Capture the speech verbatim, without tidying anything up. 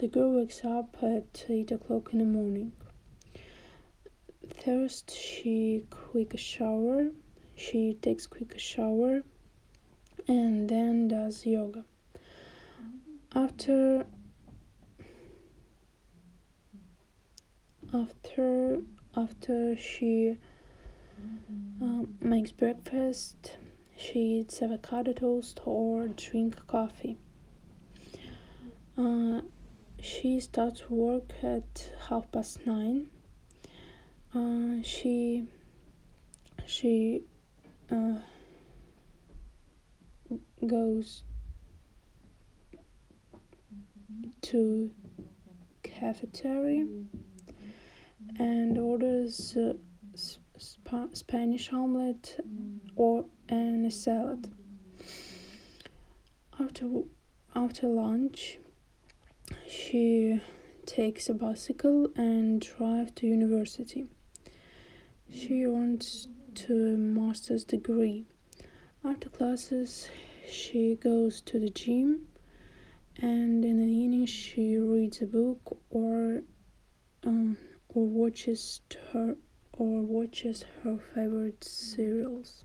The girl wakes up at eight o'clock in the morning. First, she quick shower. She takes quick shower and then does yoga. After after after she um, makes breakfast, she eats avocado toast or drink coffee. Uh, she starts work at half past nine. Uh, she she uh, goes to cafeteria and orders uh, sp- Spanish omelette or and a salad. After after lunch, she takes a bicycle and drives to university. She wants to master's degree. After classes, she goes to the gym, and in the evening she reads a book or um, or watches her or watches her favorite serials.